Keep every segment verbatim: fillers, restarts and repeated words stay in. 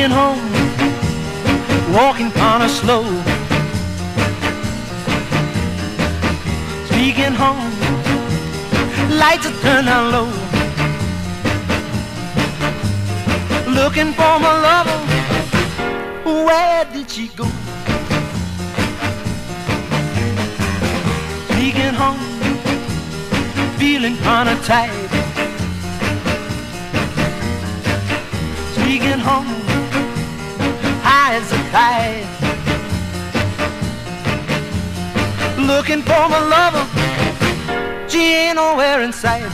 Sneaking home, walking kinda slow. Sneaking home, lights are turned down low. Looking for my lover, where did she go? Sneaking home, feeling kinda tight. Sneaking home, high as a kite. Looking for my lover, she ain't nowhere in sight.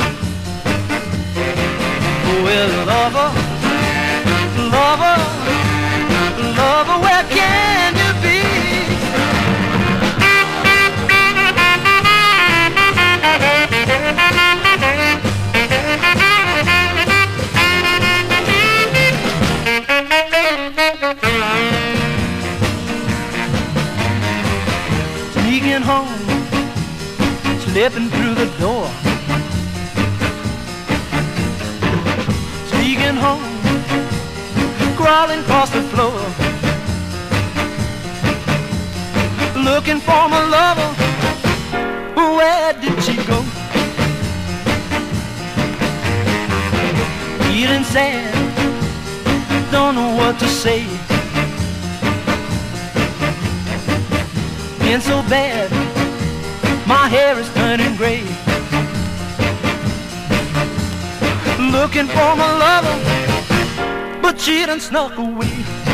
Well, lover, lover, lover, where can you be? Sneaking home, slipping through the door. Sneaking home, crawling across the floor. Looking for my lover, where did she go? Feeling sad, don't know what to say. Been so bad, my hair is turning gray. Looking for my lover, but she done snuck away.